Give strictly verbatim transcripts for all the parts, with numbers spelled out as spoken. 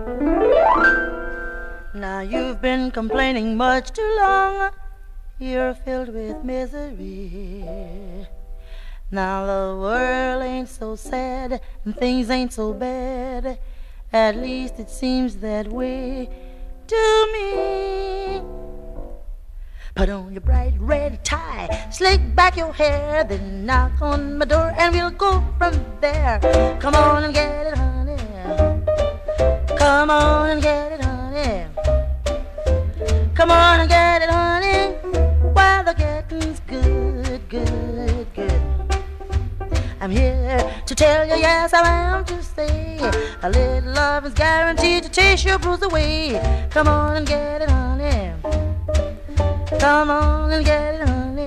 Now you've been complaining much too long. You're filled with misery. Now the world ain't so sad and things ain't so bad. At least it seems that way to me. Put on your bright red tie, slick back your hair, then knock on my door and we'll go from there. Come on and get it, honey. Come on and get it, honey. Come on and get it, honey. While the getting's good, good, good. I'm here to tell you, yes, I am to say, a little love is guaranteed to chase your blues away. Come on and get it, honey. Come on and get it, honey.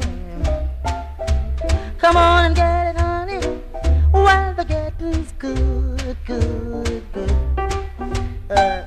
Come on and get it, honey. While the getting's good, good, good. Uh,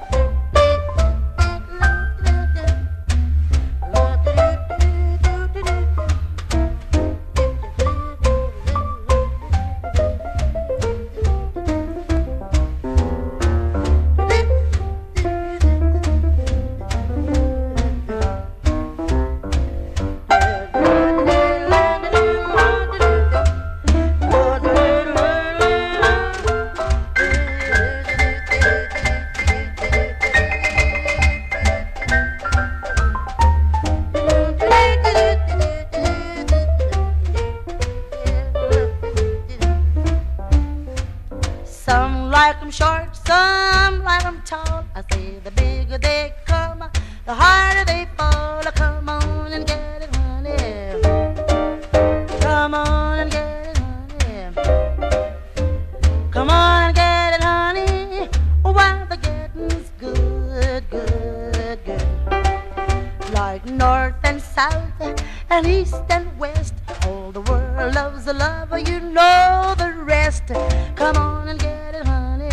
Some like 'em short, some like 'em tall. I say the bigger they come, the harder they fall. Come on and get it, honey. Come on and get it, honey. Come on and get it, honey. While the getting's good, good, good. Like north and south and east and west, all the world loves a lover, you know the rest. Come on and get it, honey.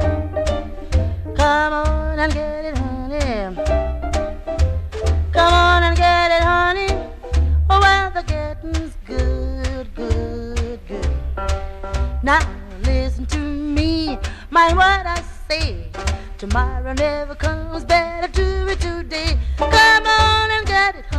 Come on and get it, honey. Come on and get it, honey. Oh, well, the getting's good, good, good. Now listen to me, mind what I say. Tomorrow never comes, better do it today. Come on and get it,